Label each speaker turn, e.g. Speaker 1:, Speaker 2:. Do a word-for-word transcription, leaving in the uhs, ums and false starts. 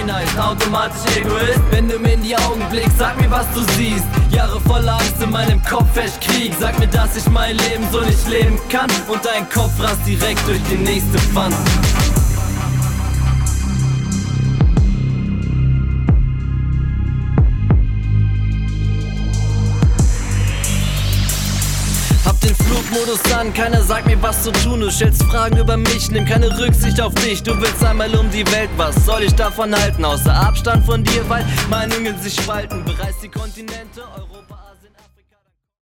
Speaker 1: heißt automatisch Egoist. Wenn du mir in die Augen blickst, sag mir, was du siehst. Jahre voller Angst in meinem Kopf herrscht Krieg. Sag mir, dass ich mein Leben so nicht leben kann und dein Kopf rast direkt durch die nächste Wand. Hab den Flugmodus an, keiner sagt mir, was zu tun. Du stellst Fragen über mich, nimm keine Rücksicht auf dich. Du willst einmal um die Welt, was soll ich davon halten? Außer Abstand von dir, weil Meinungen sich spalten. Bereist die Kontinente, Europa.